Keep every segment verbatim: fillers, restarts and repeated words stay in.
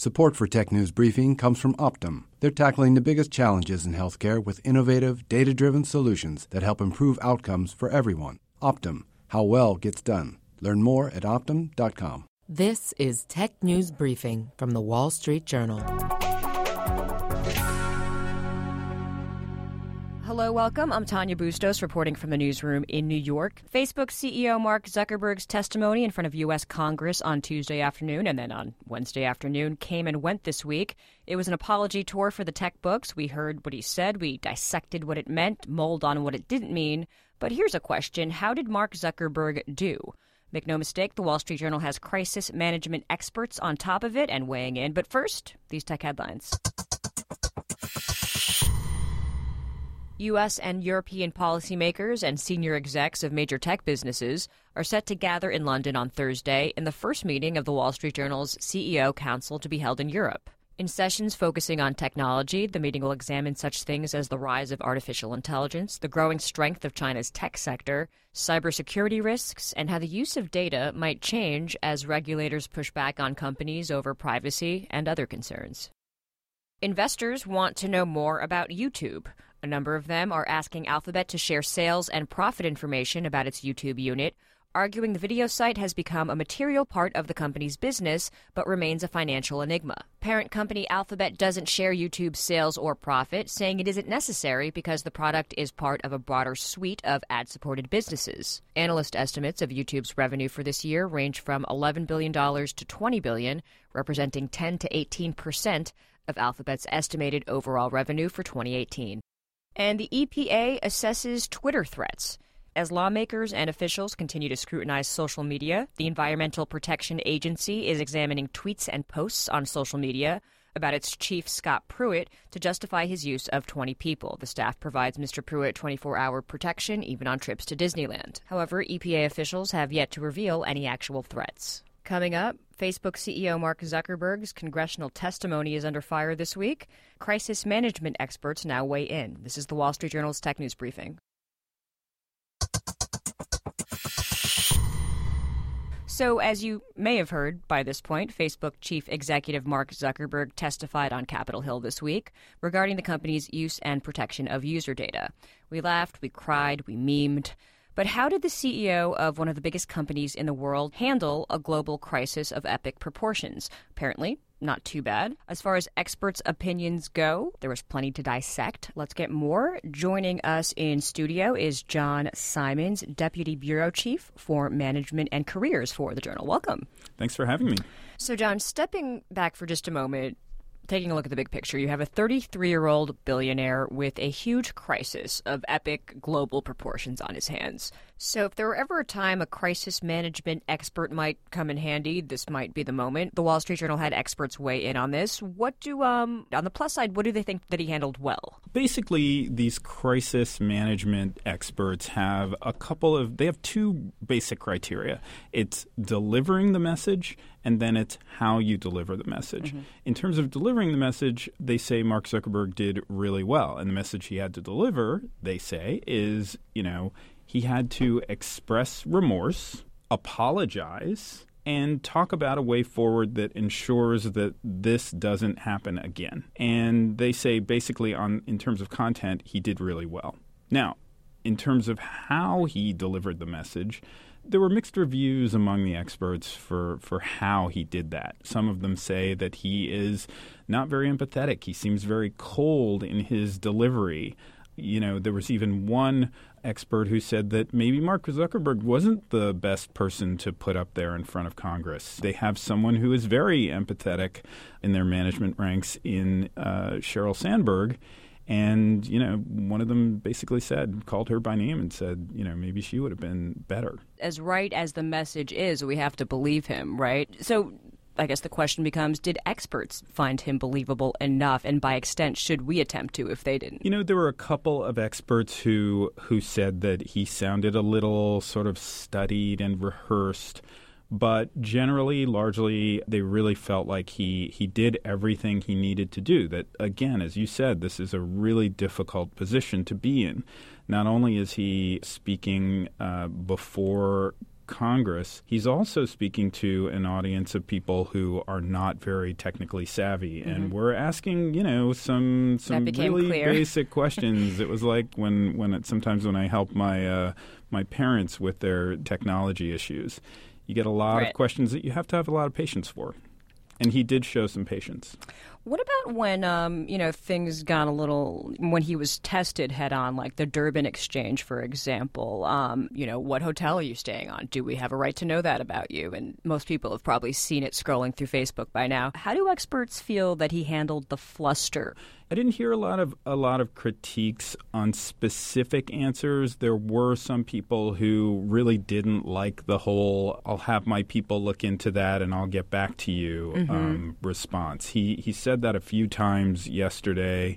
Support for Tech News Briefing comes from Optum. They're tackling the biggest challenges in healthcare with innovative, data-driven solutions that help improve outcomes for everyone. Optum, how well gets done. Learn more at optum dot com. This is Tech News Briefing from The Wall Street Journal. Hello, welcome. I'm Tanya Bustos reporting from the newsroom in New York. Facebook C E O Mark Zuckerberg's testimony in front of U S Congress on Tuesday afternoon and then on Wednesday afternoon came and went this week. It was an apology tour for the tech books. We heard what he said. We dissected what it meant, mulled on what it didn't mean. But here's a question. How did Mark Zuckerberg do? Make no mistake, the Wall Street Journal has crisis management experts on top of it and weighing in. But first, these tech headlines. U S and European policymakers and senior execs of major tech businesses are set to gather in London on Thursday in the first meeting of the Wall Street Journal's C E O Council to be held in Europe. In sessions focusing on technology, the meeting will examine such things as the rise of artificial intelligence, the growing strength of China's tech sector, cybersecurity risks, and how the use of data might change as regulators push back on companies over privacy and other concerns. Investors want to know more about YouTube. A number of them are asking Alphabet to share sales and profit information about its YouTube unit, arguing the video site has become a material part of the company's business but remains a financial enigma. Parent company Alphabet doesn't share YouTube's sales or profit, saying it isn't necessary because the product is part of a broader suite of ad-supported businesses. Analyst estimates of YouTube's revenue for this year range from eleven billion dollars to twenty billion dollars, representing ten to eighteen percent of Alphabet's estimated overall revenue for twenty eighteen. And the E P A assesses Twitter threats. As lawmakers and officials continue to scrutinize social media, the Environmental Protection Agency is examining tweets and posts on social media about its chief, Scott Pruitt, to justify his use of twenty people. The staff provides Mister Pruitt twenty-four hour protection, even on trips to Disneyland. However, E P A officials have yet to reveal any actual threats. Coming up, Facebook C E O Mark Zuckerberg's congressional testimony is under fire this week. Crisis management experts now weigh in. This is the Wall Street Journal's Tech News Briefing. So, as you may have heard by this point, Facebook chief executive Mark Zuckerberg testified on Capitol Hill this week regarding the company's use and protection of user data. We laughed, we cried, we memed. But how did the C E O of one of the biggest companies in the world handle a global crisis of epic proportions? Apparently, not too bad. As far as experts' opinions go, there was plenty to dissect. Let's get more. Joining us in studio is John Simons, Deputy Bureau Chief for Management and Careers for the Journal. Welcome. Thanks for having me. So, John, stepping back for just a moment, taking a look at the big picture, you have a thirty-three-year-old billionaire with a huge crisis of epic global proportions on his hands. So if there were ever a time a crisis management expert might come in handy, this might be the moment. The Wall Street Journal had experts weigh in on this. What do, um, on the plus side, what do they think that he handled well? Basically, these crisis management experts have a couple of, they have two basic criteria. It's delivering the message, and then it's how you deliver the message. Mm-hmm. In terms of delivering the message, they say Mark Zuckerberg did really well. And the message he had to deliver, they say, is, you know, he had to express remorse, apologize, and talk about a way forward that ensures that this doesn't happen again. And they say basically on in terms of content, he did really well. Now, in terms of how he delivered the message, there were mixed reviews among the experts for, for how he did that. Some of them say that he is not very empathetic. He seems very cold in his delivery. You know, there was even one expert who said that maybe Mark Zuckerberg wasn't the best person to put up there in front of Congress. They have someone who is very empathetic in their management ranks in uh, Sheryl Sandberg. And, you know, one of them basically said, called her by name and said, you know, maybe she would have been better. As right as the message is, we have to believe him, right? So I guess the question becomes, did experts find him believable enough? And by extent, should we attempt to if they didn't? You know, there were a couple of experts who who said that he sounded a little sort of studied and rehearsed. But generally, largely, they really felt like he, he did everything he needed to do. That, again, as you said, this is a really difficult position to be in. Not only is he speaking uh, before Congress, he's also speaking to an audience of people who are not very technically savvy. Mm-hmm. And we're asking, you know, some some really clear. basic questions. It was like when, when it, sometimes when I help my uh, my parents with their technology issues, you get a lot right. of questions that you have to have a lot of patience for. And he did show some patience. What about when, um, you know, things got a little, when he was tested head on, like the Durbin Exchange, for example? Um, you know, what hotel are you staying on? Do we have a right to know that about you? And most people have probably seen it scrolling through Facebook by now. How do experts feel that he handled the fluster? I didn't hear a lot of a lot of critiques on specific answers. There were some people who really didn't like the whole "I'll have my people look into that and I'll get back to you" mm-hmm. um, response. He he said that a few times yesterday,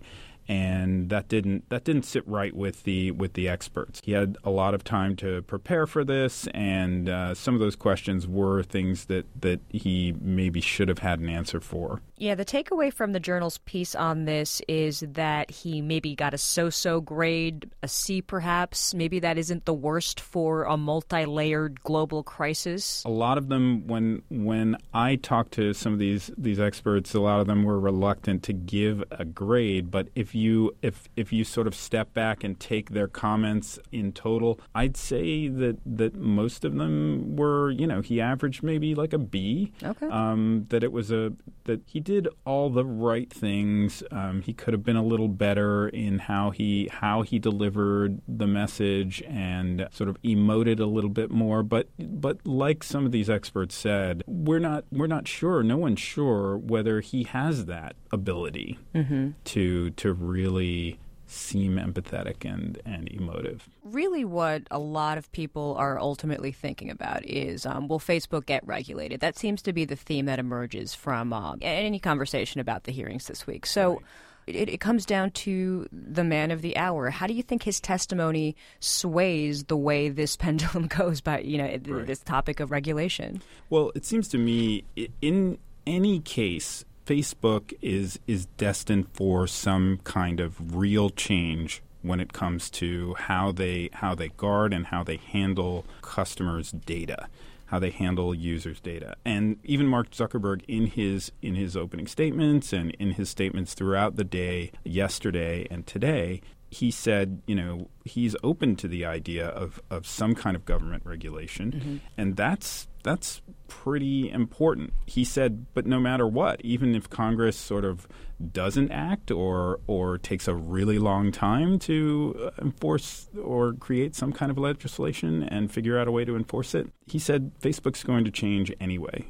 and that didn't that didn't sit right with the with the experts. He had a lot of time to prepare for this, and uh, some of those questions were things that that he maybe should have had an answer for. Yeah, the takeaway from the Journal's piece on this is that he maybe got a so-so grade, a C perhaps. Maybe that isn't the worst for a multi-layered global crisis. A lot of them, when when I talked to some of these these experts, a lot of them were reluctant to give a grade. But if you if if you sort of step back and take their comments in total, I'd say that that most of them were, you know, he averaged maybe like a B. Okay. Um, that it was a that he did all the right things. Um, he could have been a little better in how he how he delivered the message and sort of emoted a little bit more. But but like some of these experts said, we're not we're not sure. No one's sure whether he has that ability mm-hmm. to to really seem empathetic and, and emotive. Really what a lot of people are ultimately thinking about is, um, will Facebook get regulated? That seems to be the theme that emerges from uh, any conversation about the hearings this week. So right. it, it comes down to the man of the hour. How do you think his testimony sways the way this pendulum goes by, you know, right. this topic of regulation? Well, it seems to me in any case, Facebook is is destined for some kind of real change when it comes to how they how they guard and how they handle customers' data, how they handle users' data. And even Mark Zuckerberg, in his in his opening statements and in his statements throughout the day, yesterday and today, he said, you know, he's open to the idea of, of some kind of government regulation, mm-hmm. and that's that's pretty important. He said, but no matter what, even if Congress sort of doesn't act or or takes a really long time to enforce or create some kind of legislation and figure out a way to enforce it, he said Facebook's going to change anyway.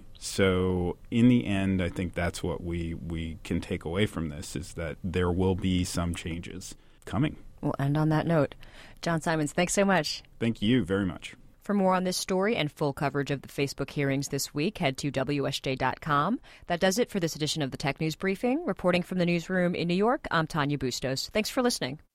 So in the end, I think that's what we, we can take away from this, is that there will be some changes coming. We'll end on that note. John Simons, thanks so much. Thank you very much. For more on this story and full coverage of the Facebook hearings this week, head to W S J dot com. That does it for this edition of the Tech News Briefing. Reporting from the newsroom in New York, I'm Tanya Bustos. Thanks for listening.